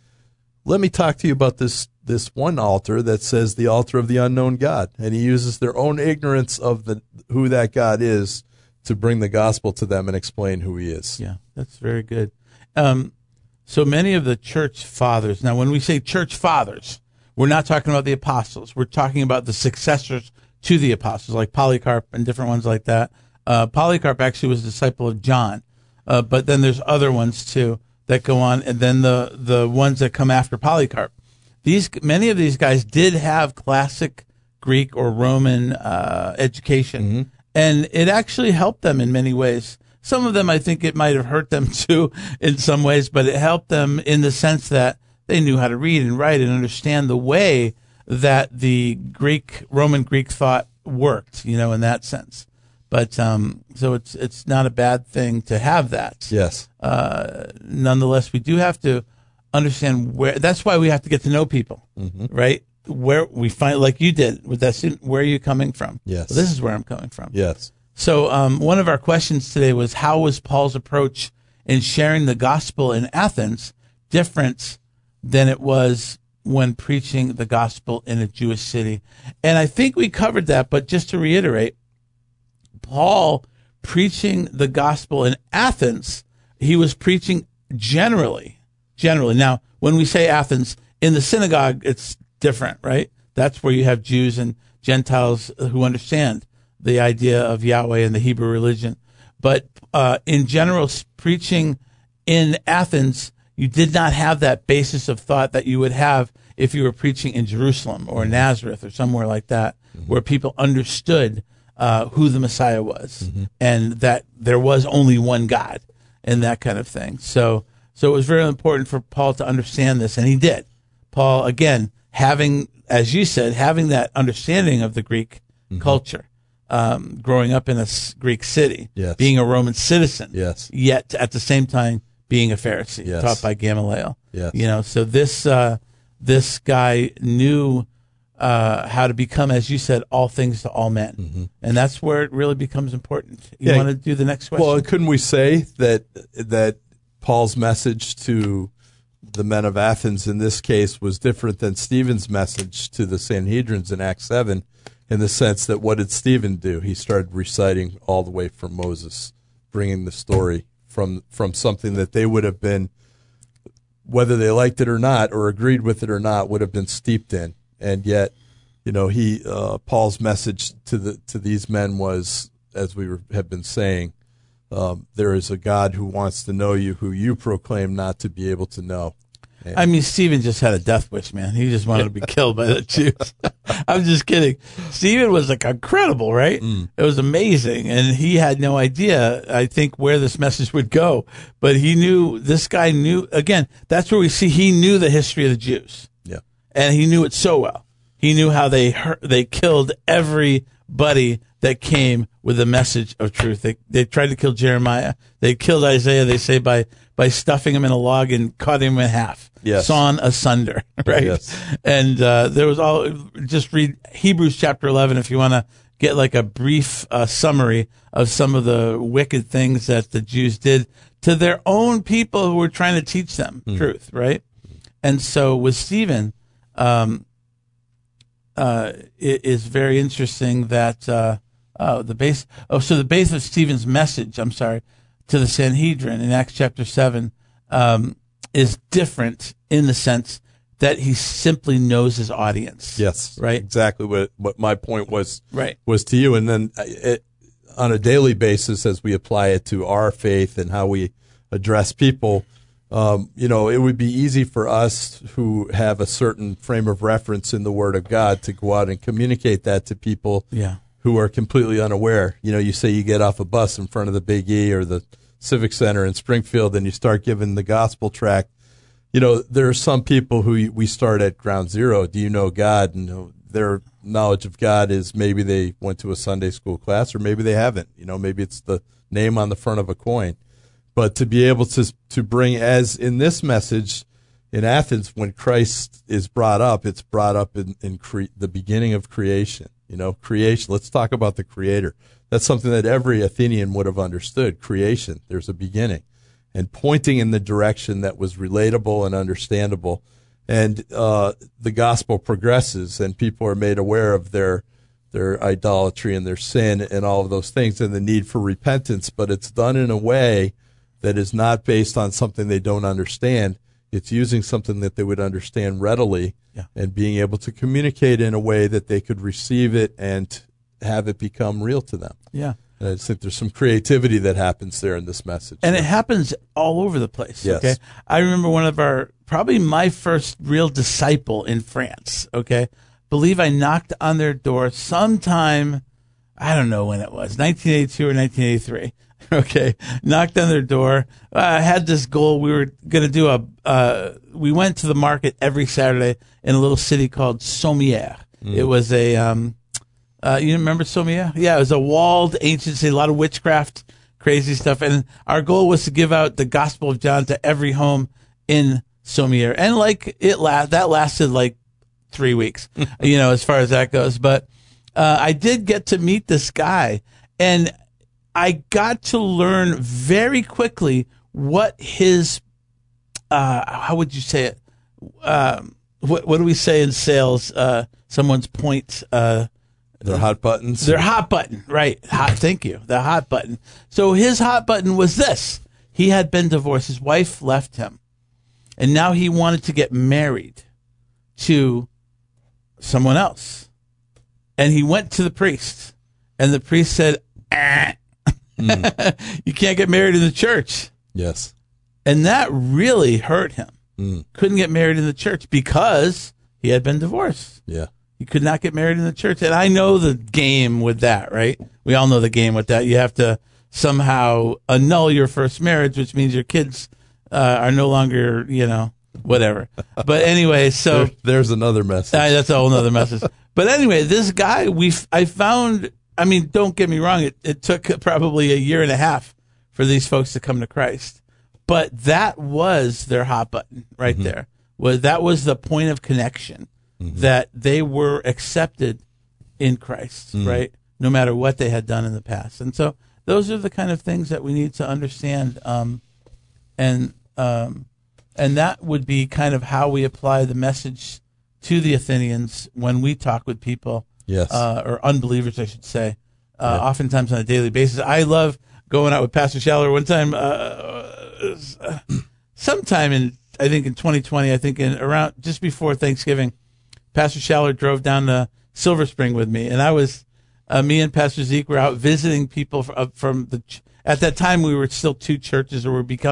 let me talk to you about this this one altar that says the altar of the unknown God. And he uses their own ignorance of the who that God is to bring the gospel to them and explain who he is. Yeah, that's very good. Um, so many of the church fathers, now when we say church fathers, we're not talking about the apostles. We're talking about the successors to the apostles, like Polycarp and different ones like that. Uh, Polycarp actually was a disciple of John, uh, but then there's other ones too that go on, and then the the ones that come after Polycarp. These many of these guys did have classic Greek or Roman uh, education, mm-hmm. and it actually helped them in many ways. Some of them, I think, it might have hurt them too in some ways, but it helped them in the sense that they knew how to read and write and understand the way that the Greek Roman Greek thought worked, you know, in that sense. But um, so it's it's not a bad thing to have that. Yes. Uh, nonetheless, we do have to understand where. That's why we have to get to know people, mm-hmm. right? Where we find, like you did with that student, where are you coming from? Yes. Well, this is where I'm coming from. Yes. So um, one of our questions today was, how was Paul's approach in sharing the gospel in Athens different than it was when preaching the gospel in a Jewish city? And I think we covered that, but just to reiterate, Paul preaching the gospel in Athens, he was preaching generally, generally. Now, when we say Athens, in the synagogue, it's different, right? That's where you have Jews and Gentiles who understand the idea of Yahweh and the Hebrew religion. But uh, in general, preaching in Athens, you did not have that basis of thought that you would have if you were preaching in Jerusalem or Nazareth or somewhere like that, mm-hmm. where people understood uh, who the Messiah was, mm-hmm. and that there was only one God and that kind of thing. So, so it was very important for Paul to understand this, and he did. Paul, again, having, as you said, having that understanding of the Greek mm-hmm. culture, um, growing up in a Greek city, yes. being a Roman citizen, yes. yet at the same time being a Pharisee, yes. taught by Gamaliel. Yes. You know, so this uh, this guy knew uh, how to become, as you said, all things to all men, mm-hmm. and that's where it really becomes important. You yeah. want to do the next question? Well, couldn't we say that that Paul's message to the men of Athens in this case was different than Stephen's message to the Sanhedrins in Acts seven, in the sense that what did Stephen do? He started reciting all the way from Moses, bringing the story from from something that they would have been, whether they liked it or not, or agreed with it or not, would have been steeped in. And yet, you know, he uh, Paul's message to the to these men was, as we were, have been saying, um, there is a God who wants to know you, who you proclaim not to be able to know. Yeah. I mean, Stephen just had a death wish, man. He just wanted to be killed by the Jews. I'm just kidding. Stephen was like incredible, right? Mm. It was amazing. And he had no idea, I think, where this message would go. But he knew, this guy knew, again, that's where we see he knew the history of the Jews. Yeah. And he knew it so well. He knew how they hurt, they killed everybody that came with a message of truth. They they tried to kill Jeremiah. They killed Isaiah, they say, by by stuffing him in a log and cutting him in half. Yes. Sawn asunder, right? Yes. And uh, there was all, just read Hebrews chapter eleven if you want to get like a brief uh, summary of some of the wicked things that the Jews did to their own people who were trying to teach them mm. truth, right? And so with Stephen, um, uh, it is very interesting that, uh, oh, the base, oh, so the base of Stephen's message, I'm sorry, to the Sanhedrin in Acts chapter seven, um, is different in the sense that he simply knows his audience. Yes. Right. Exactly what, what my point was, right. was to you. And then it, on a daily basis, as we apply it to our faith and how we address people, um, you know, it would be easy for us who have a certain frame of reference in the Word of God to go out and communicate that to people yeah. who are completely unaware. You know, you say you get off a bus in front of the Big E or the Civic Center in Springfield and you start giving the gospel tract. You know, there are some people who we start at ground zero. Do you know God? And you know, their knowledge of God is maybe they went to a Sunday school class or maybe they haven't. You know, maybe it's the name on the front of a coin. But to be able to to bring, as in this message in Athens, when Christ is brought up, it's brought up in, in cre- the beginning of creation. You know, creation. Let's talk about the Creator. That's something that every Athenian would have understood. Creation. There's a beginning. And pointing in the direction that was relatable and understandable. And uh, the gospel progresses, and people are made aware of their their idolatry and their sin and all of those things and the need for repentance. But it's done in a way that is not based on something they don't understand. It's using something that they would understand readily yeah. and being able to communicate in a way that they could receive it and have it become real to them. Yeah. And I just think there's some creativity that happens there in this message. And so. It happens all over the place. Yes. Okay. I remember one of our, probably my first real disciple in France. Okay. Believe I knocked on their door sometime, I don't know when it was, nineteen eighty-two or nineteen eighty-three. Okay. Knocked on their door. I had this goal. We were going to do a, uh, we went to the market every Saturday in a little city called Sommières. Mm. It was a, um, uh, you remember Sommières? Yeah, it was a walled ancient city, a lot of witchcraft, crazy stuff. And our goal was to give out the Gospel of John to every home in Sommières. And like it la- that lasted like three weeks, you know, as far as that goes. But, uh, I did get to meet this guy, and I got to learn very quickly what his, uh, how would you say it? Um, what, what do we say in sales? Uh, someone's point, uh, Their hot buttons. Their hot button, right. Hot, thank you. The hot button. So his hot button was this. He had been divorced. His wife left him. And now he wanted to get married to someone else. And he went to the priest. And the priest said, ah. Mm. You can't get married in the church. Yes. And that really hurt him. Mm. Couldn't get married in the church because he had been divorced. Yeah. You could not get married in the church. And I know the game with that, right? We all know the game with that. You have to somehow annul your first marriage, which means your kids uh, are no longer, you know, whatever. But anyway, so. There, there's another message. Uh, that's a whole other message. But anyway, this guy, we I found, I mean, don't get me wrong, it, it took probably a year and a half for these folks to come to Christ. But that was their hot button right mm-hmm. there. Was That was the point of connection. Mm-hmm. That they were accepted in Christ, mm. right? No matter what they had done in the past. And so those are the kind of things that we need to understand. Um, and um, and that would be kind of how we apply the message to the Athenians when we talk with people, yes, uh, or unbelievers, I should say, uh, yeah. oftentimes on a daily basis. I love going out with Pastor Schaller. One time, uh, sometime in, I think in twenty twenty, I think in around just before Thanksgiving, Pastor Schaller drove down to Silver Spring with me, and I was, uh, me and Pastor Zeke were out visiting people from, from the, at that time we were still two churches, or were becoming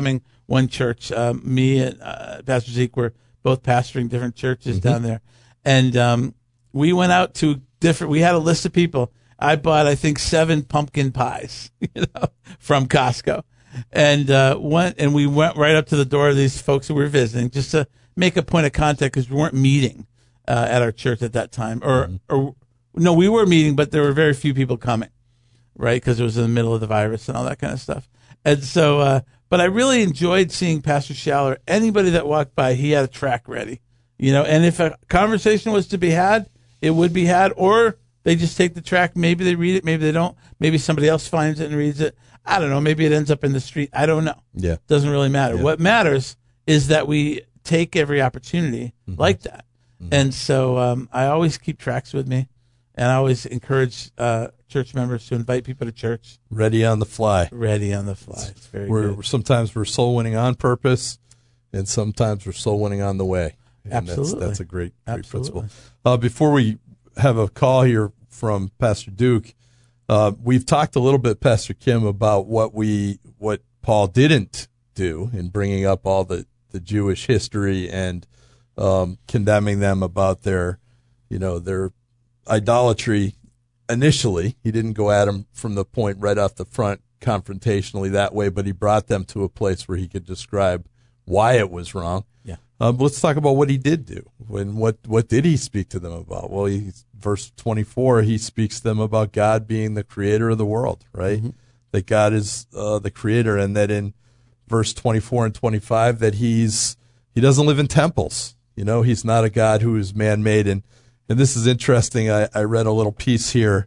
one church. Um, me and uh, Pastor Zeke were both pastoring different churches mm-hmm. down there, and um, we went out to different. We had a list of people. I bought, I think, seven pumpkin pies, you know, from Costco, and uh, went and we went right up to the door of these folks who were visiting, just to make a point of contact because we weren't meeting uh, at our church at that time, or mm-hmm. or no, we were meeting, but there were very few people coming, right? Because it was in the middle of the virus and all that kind of stuff, and so. Uh, but I really enjoyed seeing Pastor Schaller. Anybody that walked by, he had a track ready, you know, and if a conversation was to be had, it would be had, or they just take the track. Maybe they read it. Maybe they don't. Maybe somebody else finds it and reads it. I don't know. Maybe it ends up in the street. I don't know. Yeah. Doesn't really matter. Yeah. What matters is that we take every opportunity mm-hmm. like that. Mm-hmm. And so um, I always keep tracks with me, and I always encourage uh, church members to invite people to church. Ready on the fly. Ready on the fly. It's very we're, good. Sometimes we're soul winning on purpose, and sometimes we're soul winning on the way. And Absolutely. That's, that's a great, great Absolutely. principle. Uh, before we have a call here from Pastor Duke, uh, we've talked a little bit, Pastor Kim, about what we what Paul didn't do in bringing up all the, the Jewish history and um, condemning them about their, you know, their idolatry. Initially, he didn't go at them from the point right off the front confrontationally that way, but he brought them to a place where he could describe why it was wrong. Yeah. Um, let's talk about what he did do. When what what did he speak to them about? Well, he, verse twenty-four, he speaks to them about God being the creator of the world, right? Mm-hmm. That God is uh, the creator, and that in verse twenty-four and twenty-five that he's he doesn't live in temples. You know, he's not a God who is man-made. And and this is interesting. I, I read a little piece here,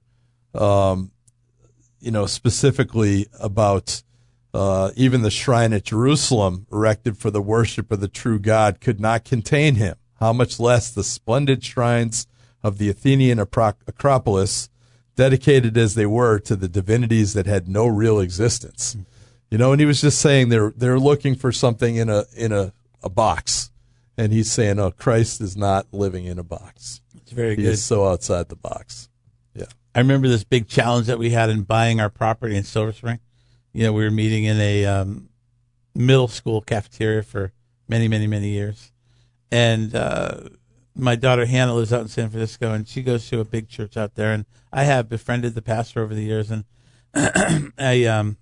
um, you know, specifically about. Uh, even the shrine at Jerusalem, erected for the worship of the true God, could not contain him. How much less the splendid shrines of the Athenian Acropolis, dedicated as they were to the divinities that had no real existence. You know, and he was just saying they're they're looking for something in a in a, a box, and he's saying, "Oh, Christ is not living in a box. It's very he good. is so outside the box." Yeah, I remember this big challenge that we had in buying our property in Silver Spring. You know, we were meeting in a um, middle school cafeteria for many, many, many years. And uh, my daughter Hannah lives out in San Francisco, and she goes to a big church out there. And I have befriended the pastor over the years. And I, um,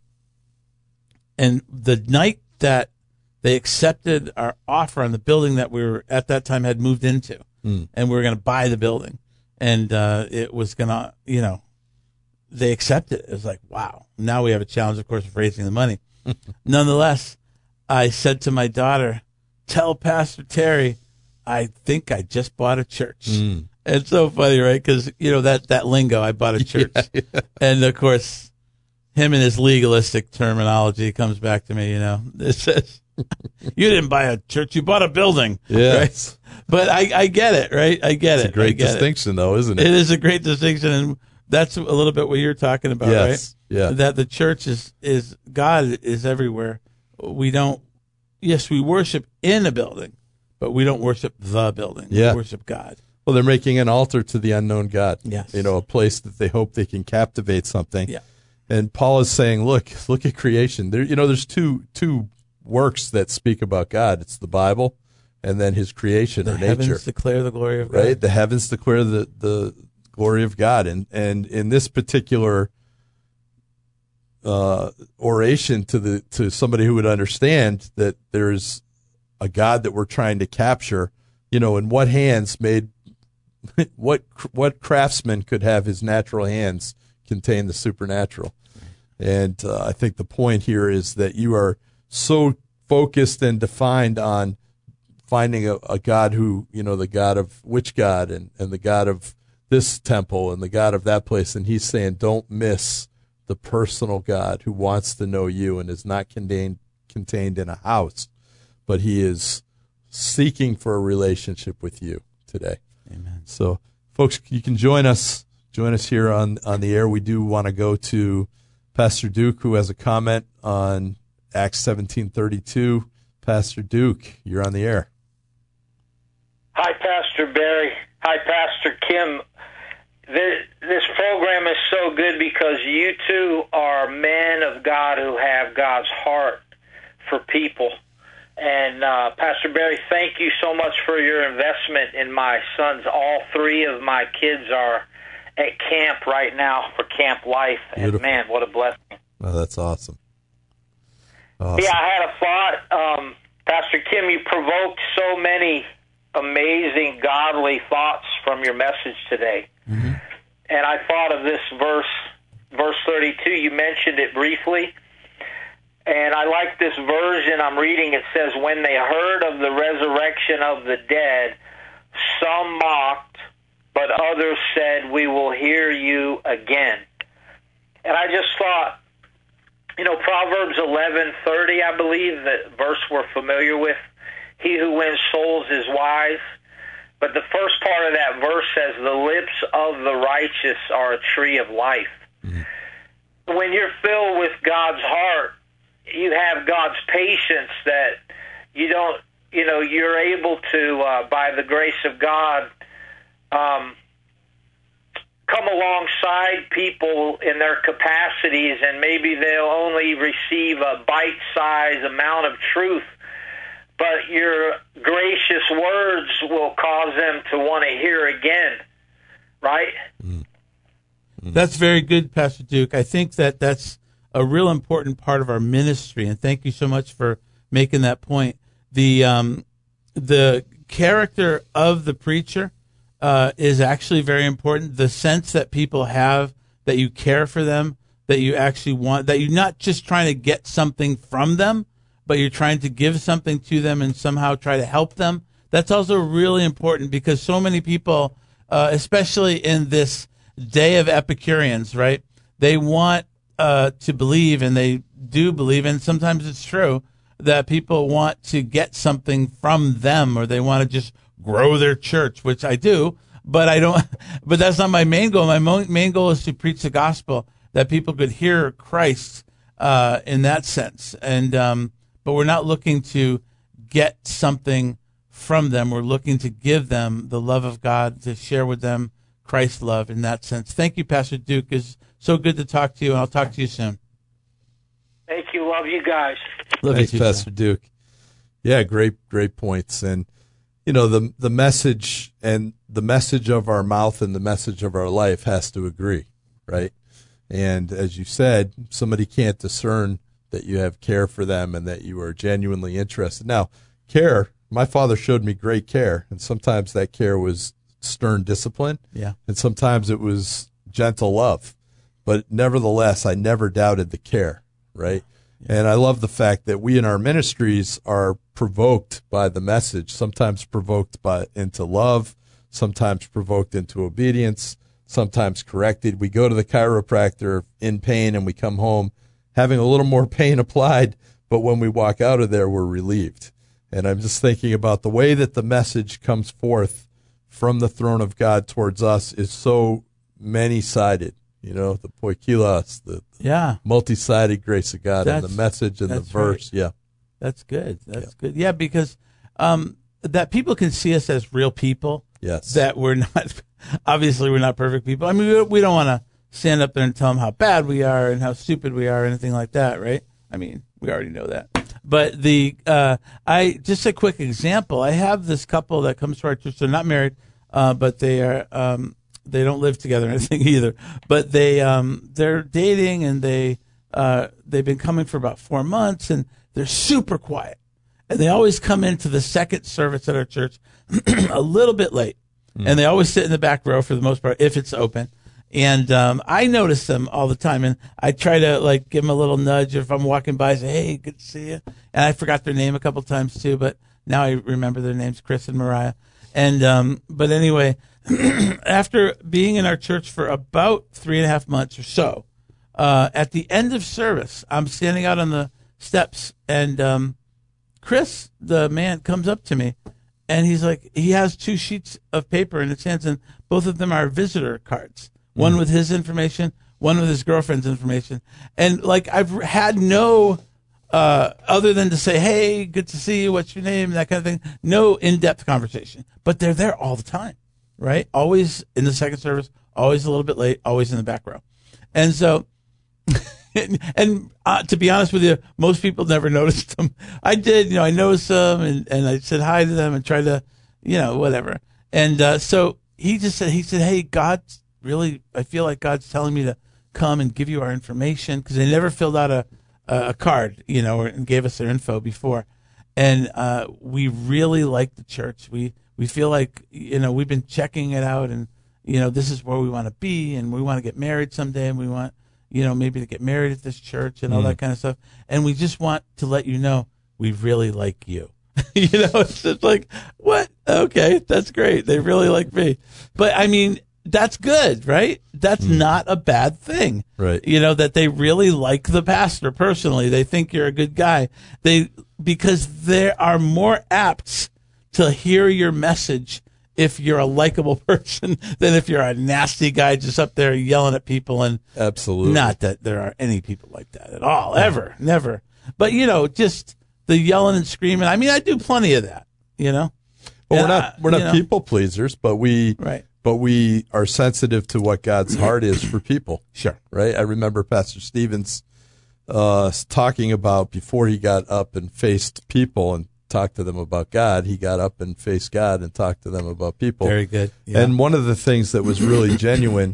and the night that they accepted our offer on the building that we were at that time had moved into, mm. and we were going to buy the building, and uh, it was going to, you know. They accepted it. It was like, wow. Now we have a challenge, of course, of raising the money. Nonetheless, I said to my daughter, tell Pastor Terry, I think I just bought a church. Mm. It's so funny, right? Because, you know, that, that lingo, I bought a church. Yeah, yeah. And, of course, him and his legalistic terminology comes back to me, you know. It says, you didn't buy a church, you bought a building. Yes. Right? But I, I get it, right? I get it's it. It's a great distinction, it. though, isn't it? It is a great distinction. And that's a little bit what you're talking about, yes, right? Yeah. That the church is, is, God is everywhere. We don't, yes, we worship in a building, but we don't worship the building. Yeah. We worship God. Well, they're making an altar to the unknown God. Yes. You know, a place that they hope they can captivate something. Yeah. And Paul is saying, look, look at creation. There, you know, there's two, two works that speak about God. It's the Bible and then his creation the or nature. The heavens declare the glory of God. Right? The heavens declare the, the, glory of God. And and in this particular uh, oration to the to somebody who would understand that there's a God that we're trying to capture, you know, in what hands made what what craftsman could have his natural hands contain the supernatural? And uh, I think the point here is that you are so focused and defined on finding a, a God who, you know, the God of which God and, and the God of this temple and the God of that place. And he's saying, don't miss the personal God who wants to know you and is not contained, contained in a house, but he is seeking for a relationship with you today. Amen. So folks, you can join us, join us here on, on the air. We do want to go to Pastor Duke, who has a comment on Acts seventeen thirty-two. Pastor Duke, you're on the air. Hi, Pastor Barry. Hi, Pastor Kim. This, this program is so good because you two are men of God who have God's heart for people. And uh, Pastor Barry, thank you so much for your investment in my sons. All three of my kids are at camp right now for Camp Life. Beautiful. And man, what a blessing. Oh, that's awesome. Awesome. Yeah, I had a thought. Um, Pastor Kim, you provoked so many amazing, godly thoughts from your message today. Mm-hmm. And I thought of this verse, verse thirty-two. You mentioned it briefly. And I like this version I'm reading. It says, when they heard of the resurrection of the dead, some mocked, but others said, we will hear you again. And I just thought, you know, Proverbs eleven thirty, I believe, that verse we're familiar with, he who wins souls is wise. But the first part of that verse says, the lips of the righteous are a tree of life. Mm-hmm. When you're filled with God's heart, you have God's patience that you don't, you know, you're able to, uh, by the grace of God, um, come alongside people in their capacities, and maybe they'll only receive a bite-sized amount of truth, but your gracious words will cause them to want to hear again, right? Mm-hmm. That's very good, Pastor Duke. I think that that's a real important part of our ministry, and thank you so much for making that point. The um, the character of the preacher uh, is actually very important. The sense that people have that you care for them, that you actually want, that you're not just trying to get something from them, but you're trying to give something to them and somehow try to help them. That's also really important, because so many people, uh, especially in this day of Epicureans, right, they want Uh, to believe, and they do believe, and sometimes it's true, that people want to get something from them, or they want to just grow their church, which I do, but I don't, but that's not my main goal. My mo- main goal is to preach the gospel, that people could hear Christ uh, in that sense. And um, but we're not looking to get something from them. We're looking to give them the love of God, to share with them Christ's love in that sense. Thank you, Pastor Duke. It's so good to talk to you, and I'll talk to you soon. Thank you. Love you guys. Love Thanks, you too, Pastor Sean. Duke. Yeah, great, great points. And, you know, the the message and the message of our mouth and the message of our life has to agree, right? And as you said, somebody can't discern that you have care for them and that you are genuinely interested. Now, care, my father showed me great care, and sometimes that care was stern discipline, yeah, and sometimes it was gentle love. But nevertheless, I never doubted the care, right? Yeah. And I love the fact that we in our ministries are provoked by the message, sometimes provoked by into love, sometimes provoked into obedience, sometimes corrected. We go to the chiropractor in pain and we come home having a little more pain applied, but when we walk out of there, we're relieved. And I'm just thinking about the way that the message comes forth from the throne of God towards us is so many-sided. You know, the poikilos, the yeah. multi-sided grace of God, that's, and the message and the verse. Right. Yeah. That's good. That's yeah. good. Yeah, because um, that people can see us as real people. Yes. That we're not, obviously we're not perfect people. I mean, we, we don't want to stand up there and tell them how bad we are and how stupid we are or anything like that, right? I mean, we already know that. But the, uh, I, just a quick example, I have this couple that comes to our church. They're not married, uh, but they are, um, they don't live together or anything either, but they, um, they're dating and they, uh, they've been coming for about four months and they're super quiet. And they always come into the second service at our church a little bit late. Mm. And they always sit in the back row for the most part, if it's open. And, um, I notice them all the time, and I try to like give them a little nudge if I'm walking by, say, hey, good to see you. And I forgot their name a couple times too, but now I remember their names, Chris and Mariah. And, um, but anyway, after being in our church for about three and a half months or so, uh, at the end of service, I'm standing out on the steps, and um, Chris, the man, comes up to me, and he's like, he has two sheets of paper in his hands, and both of them are visitor cards, one mm. with his information, one with his girlfriend's information. And like, I've had no, uh, other than to say, hey, good to see you, what's your name, that kind of thing, no in-depth conversation. But they're there all the time, right? Always in the second service, always a little bit late, always in the back row. And so and, and uh, to be honest with you, most people never noticed them. I did, you know, I noticed them, and, and I said hi to them and tried to, you know, whatever. And uh, so he just said, he said, hey, God's really, I feel like God's telling me to come and give you our information, because they never filled out a, a card, you know, and gave us their info before. And uh, we really like the church. We we feel like, you know, we've been checking it out, and, you know, this is where we want to be, and we want to get married someday, and we want, you know, maybe to get married at this church and all mm. that kind of stuff. And we just want to let you know we really like you. You know, it's just like, what? Okay, that's great. They really like me. But, I mean, that's good, right? That's mm. not a bad thing. Right. You know, that they really like the pastor personally. They think you're a good guy. They because they are more apt to hear your message if you're a likable person than if you're a nasty guy just up there yelling at people. And absolutely. Not that there are any people like that at all, ever, never. But, you know, just the yelling and screaming. I mean, I do plenty of that, you know. Well, we're not we're not know, people pleasers, but we right. but we are sensitive to what God's heart is for people. Sure. Right? I remember Pastor Stevens uh, talking about before he got up and faced people and talked to them about God, he got up and faced God and talked to them about people. Very good. Yeah. And one of the things that was really genuine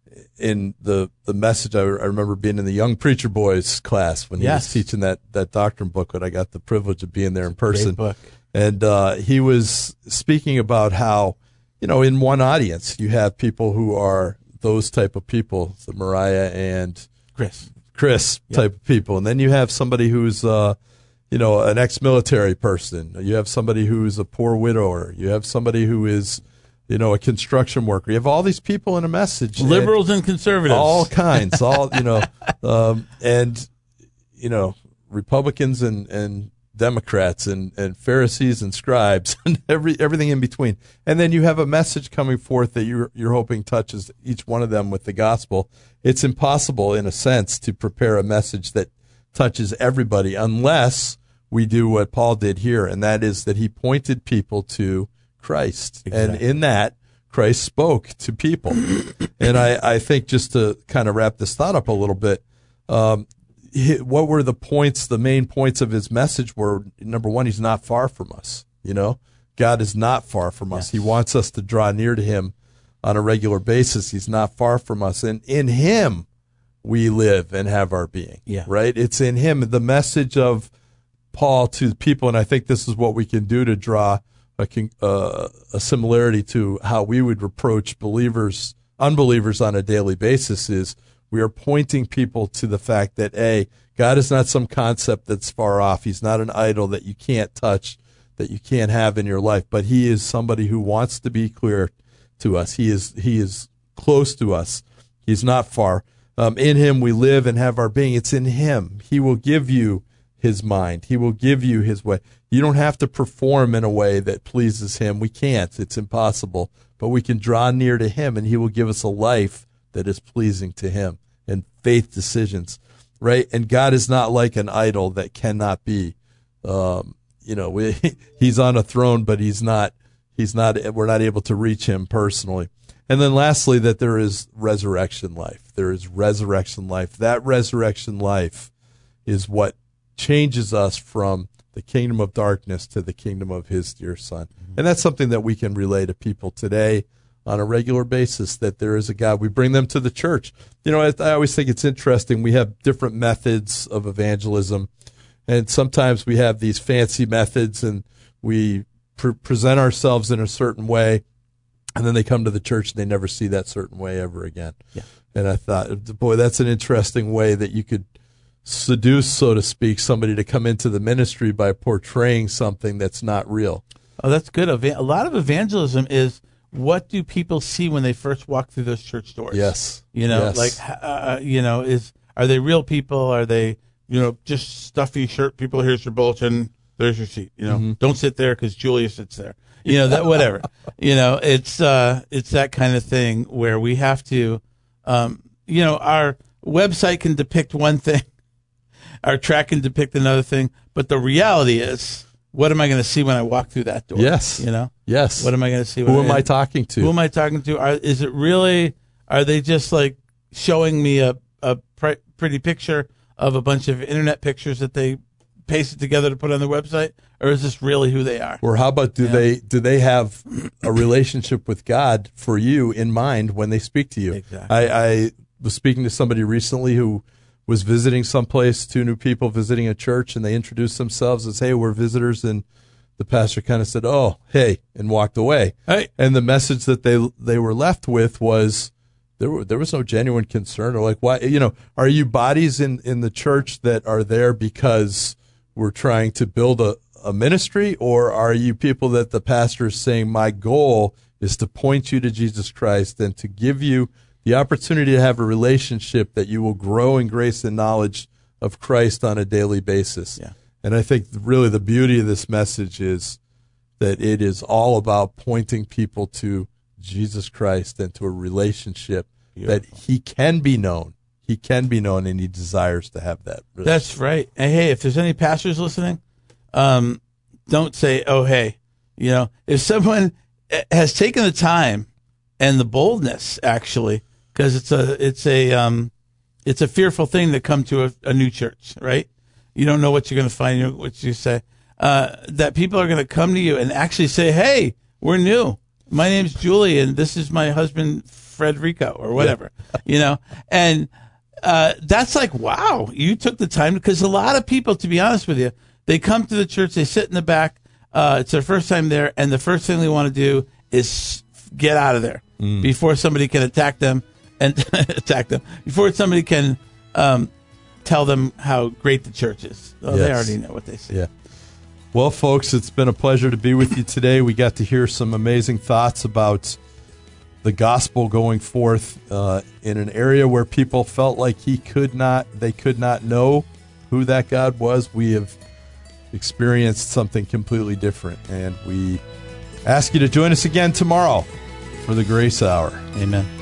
in the, the message, I, I remember being in the Young Preacher Boys class when he yes. was teaching that, that doctrine booklet. I got the privilege of being there in person. Great book. And uh, he was speaking about how, you know, in one audience, you have people who are those type of people, the Mariah and Chris, Chris yep. type of people. And then you have somebody who's, uh, you know, an ex-military person. You have somebody who's a poor widower. You have somebody who is, you know, a construction worker. You have all these people in a message. Liberals and, and conservatives. All kinds. all, you know, um, and, you know, Republicans and, and Democrats and, and Pharisees and scribes and every everything in between. And then you have a message coming forth that you're you're hoping touches each one of them with the gospel. It's impossible, in a sense, to prepare a message that touches everybody unless we do what Paul did here, and that is that he pointed people to Christ. Exactly. And in that, Christ spoke to people. And I, I think, just to kind of wrap this thought up a little bit, um, what were the points, the main points of his message were, number one, he's not far from us. You know, God is not far from us. Yes. He wants us to draw near to him on a regular basis. He's not far from us. And in him we live and have our being. Yeah. Right? It's in him. The message of Paul to the people, and I think this is what we can do to draw a, uh, a similarity to how we would reproach believers, unbelievers on a daily basis, is we are pointing people to the fact that, A, God is not some concept that's far off. He's not an idol that you can't touch, that you can't have in your life, but he is somebody who wants to be clear to us. He is, he is close to us. He's not far. Um, in him we live and have our being. It's in him. He will give you his mind. He will give you his way. You don't have to perform in a way that pleases him. We can't. It's impossible. But we can draw near to him, and he will give us a life that is pleasing to him, and faith decisions, right? And God is not like an idol that cannot be, um, you know, we, he's on a throne, but he's not, he's not, we're not able to reach him personally. And then lastly, that there is resurrection life. There is resurrection life. That resurrection life is what changes us from the kingdom of darkness to the kingdom of his dear son. Mm-hmm. And that's something that we can relay to people today on a regular basis, that there is a God. We bring them to the church. You know, I, I always think it's interesting. We have different methods of evangelism, and sometimes we have these fancy methods, and we pre- present ourselves in a certain way, and then they come to the church and they never see that certain way ever again. Yeah. And I thought, boy, that's an interesting way that you could seduce, so to speak, somebody to come into the ministry by portraying something that's not real. Oh, that's good. A lot of evangelism is, what do people see when they first walk through those church doors? Yes. You know, yes. like, uh, you know, is, are they real people? Are they, you know, just stuffy shirt people? Here's your bulletin. There's your seat. You know, mm-hmm. Don't sit there because Julia sits there. You know, that, whatever. You know, it's, uh, it's that kind of thing where we have to, um, you know, our website can depict one thing, our track can depict another thing, but the reality is, what am I going to see when I walk through that door? Yes. You know? Yes. What am I going to see? Who when am I, I talking to? Who am I talking to? Are, is it really, are they just like showing me a, a pre- pretty picture of a bunch of internet pictures that they pasted together to put on their website, or is this really who they are? Or how about do yeah. they do they have a relationship with God for you in mind when they speak to you? Exactly. I, I was speaking to somebody recently who was visiting someplace, two new people visiting a church, and they introduced themselves as, hey, we're visitors, and the pastor kind of said, oh, hey, and walked away. Hey. And the message that they they were left with was there were, there was no genuine concern, or like, why, you know, are you bodies in, in the church that are there because we're trying to build a, a ministry, or are you people that the pastor is saying, my goal is to point you to Jesus Christ and to give you the opportunity to have a relationship that you will grow in grace and knowledge of Christ on a daily basis. Yeah. And I think really the beauty of this message is that it is all about pointing people to Jesus Christ and to a relationship Beautiful. That he can be known. He can be known, and he desires to have that. That's right. And hey, if there's any pastors listening, um, don't say, oh, hey, you know, if someone has taken the time and the boldness, actually, because it's a it's a um, it's a fearful thing to come to a, a new church, right? You don't know what you're going to find, you know, what you say. Uh, that people are going to come to you and actually say, "Hey, we're new. My name's Julie, and this is my husband Frederico, or whatever." Yeah. You know, and uh, that's like, wow, you took the time, because a lot of people, to be honest with you, they come to the church, they sit in the back. Uh, it's their first time there, and the first thing they want to do is get out of there mm. before somebody can attack them and attack them before somebody can um, tell them how great the church is. Oh, yes. They already know what they say. Yeah. Well, folks, it's been a pleasure to be with you today. We got to hear some amazing thoughts about the gospel going forth uh, in an area where people felt like he could not, they could not know who that God was. We have experienced something completely different, and we ask you to join us again tomorrow for the Grace Hour. Amen.